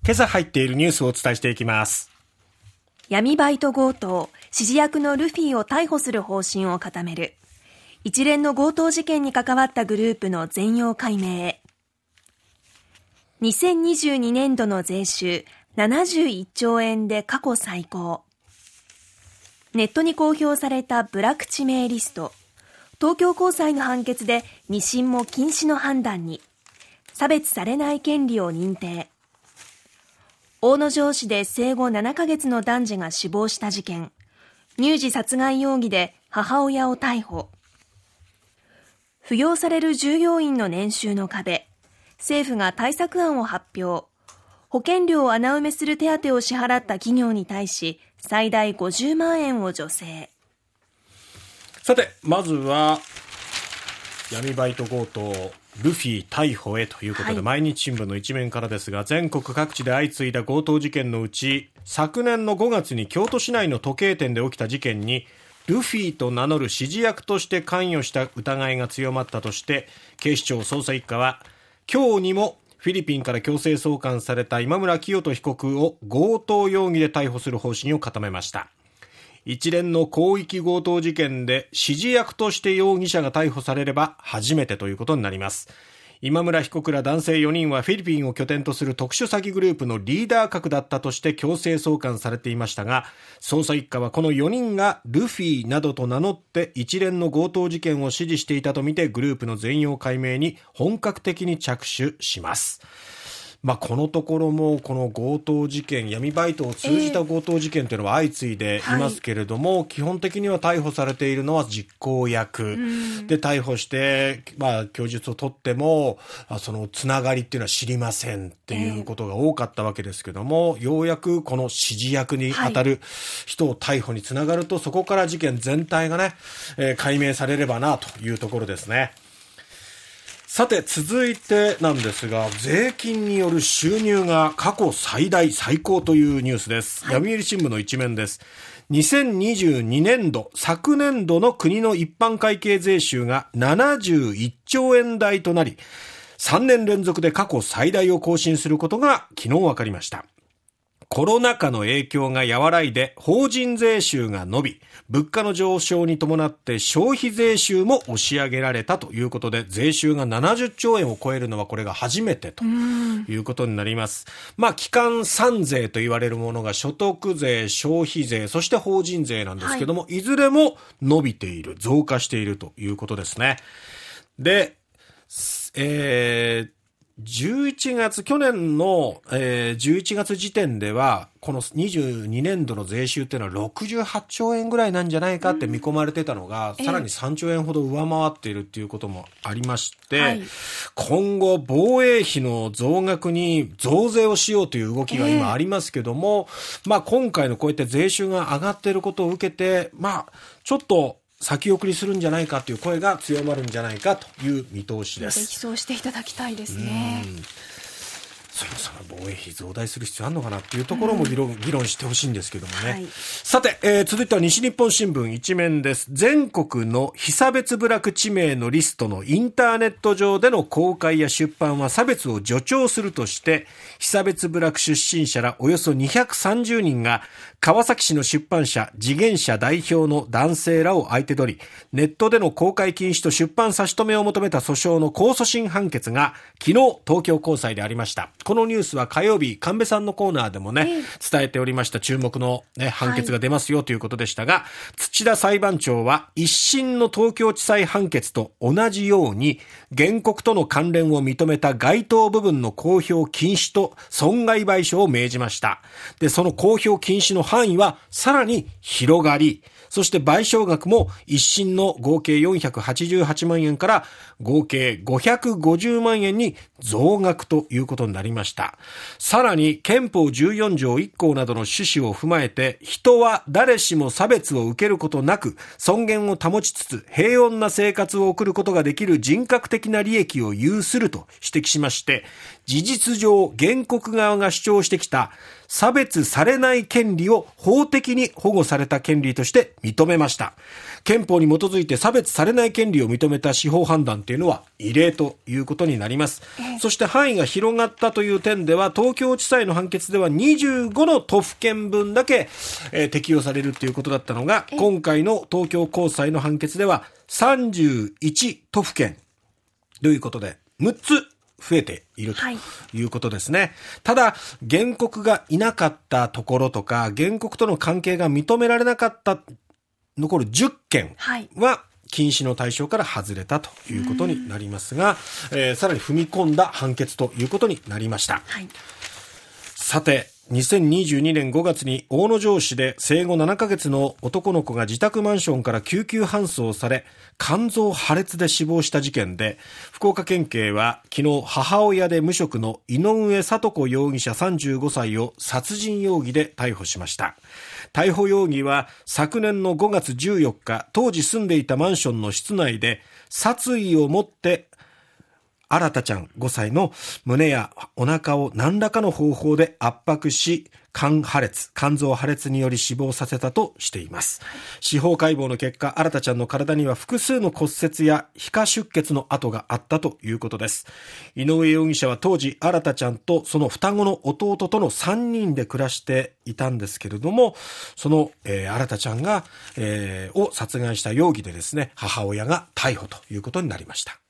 今朝入っているニュースをお伝えしていきます。 闇バイト強盗、指示役のルフィを逮捕する方針を固める。一連の強盗事件に関わったグループの全容解明へ。2022年度の税収71兆円で過去最高。ネットに公表されたブラック地名リスト。東京高裁の判決で二審も禁止の判断に。差別されない権利を認定。大野城市で生後7ヶ月の男児が死亡した事件。乳児殺害容疑で母親を逮捕。扶養される従業員の年収の壁。政府が対策案を発表。保険料を穴埋めする手当を支払った企業に対し、最大50万円を助成。 さて、まずは闇バイト強盗ルフィ逮捕へということで、毎日新聞の一面からですが、全国各地で相次いだ強盗事件のうち、昨年の5月に京都市内の時計店で起きた事件にルフィと名乗る指示役として関与した疑いが強まったとして、警視庁捜査一課は今日にもフィリピンから強制送還された今村磨人被告を強盗容疑で逮捕する方針を固めました。一連の広域強盗事件で指示役として容疑者が逮捕されれば初めてということになります。今村被告ら男性4人はフィリピンを拠点とする特殊詐欺グループのリーダー格だったとして強制送還されていましたが、捜査一課はこの4人がルフィなどと名乗って一連の強盗事件を指示していたとみて、グループの全容解明に本格的に着手します。このところもこの強盗事件、闇バイトを通じた強盗事件というのは相次いでいますけれども、基本的には逮捕されているのは実行役で、逮捕して供述を取ってもそのつながりっていうのは知りませんっていうことが多かったわけですけども、ようやくこの指示役に当たる人を逮捕につながると、そこから事件全体がね、解明されればなというところですね。さて、続いてなんですが、税金による収入が過去最高というニュースです。読売新聞の一面です。2022年度、昨年度の国の一般会計税収が71兆円台となり、3年連続で過去最大を更新することが昨日分かりました。コロナ禍の影響が和らいで法人税収が伸び、物価の上昇に伴って消費税収も押し上げられたということで、税収が70兆円を超えるのはこれが初めてということになります。基幹3税と言われるものが所得税、消費税、そして法人税なんですけども、いずれも伸びている、増加しているということですね。で、去年の、11月時点ではこの22年度の税収っていうのは68兆円ぐらいなんじゃないかって見込まれてたのが、さらに3兆円ほど上回っているっていうこともありまして、今後防衛費の増額に増税をしようという動きが今ありますけども、今回のこうやって税収が上がっていることを受けて、ちょっと先送りするんじゃないかという声が強まるんじゃないかという見通しです。 そうしていただきたいですね。 そもそも防衛費増大する必要あるのかなっていうところも議論してほしいんですけどもね。さて、続いては西日本新聞一面です。全国の被差別部落地名のリストのインターネット上での公開や出版は差別を助長するとして、被差別部落出身者らおよそ230人が川崎市の出版社次元社代表の男性らを相手取り、ネットでの公開禁止と出版差し止めを求めた訴訟の控訴審判決が昨日東京高裁でありました。このニュースは火曜日、神戸さんのコーナーでもね、伝えておりました注目の、判決が出ますよということでしたが、土田裁判長は一審の東京地裁判決と同じように原告との関連を認めた該当部分の公表禁止と損害賠償を命じました。で、その公表禁止の範囲はさらに広がり、そして賠償額も一審の合計488万円から合計550万円に増額ということになりました。さらに憲法14条1項などの趣旨を踏まえて、人は誰しも差別を受けることなく尊厳を保ちつつ平穏な生活を送ることができる人格的な利益を有すると指摘しまして、 事実上原告側が主張してきた差別されない権利を法的に保護された権利として認めました。憲法に基づいて差別されない権利を認めた司法判断というのは異例ということになります。そして範囲が広がったという点では、東京地裁の判決では25の都府県分だけ、適用されるということだったのが、今回の東京高裁の判決では31都府県ということで6つ増えているということですね。ただ原告がいなかったところとか、原告との関係が認められなかった残る10件は禁止の対象から外れたということになりますが、さらに踏み込んだ判決ということになりました。さて、2022年5月に大野城市で生後7ヶ月の男の子が自宅マンションから救急搬送され、肝臓破裂で死亡した事件で、福岡県警は昨日母親で無職の井上聡子容疑者35歳を殺人容疑で逮捕しました。逮捕容疑は昨年の5月14日、当時住んでいたマンションの室内で殺意を持って新ちゃん5歳の胸やお腹を何らかの方法で圧迫し、肝臓破裂により死亡させたとしています。司法解剖の結果、新ちゃんの体には複数の骨折や皮下出血の跡があったということです。井上容疑者は当時、新ちゃんとその双子の弟との3人で暮らしていたんですけれども、その、新ちゃんが、を殺害した容疑でですね、母親が逮捕ということになりました。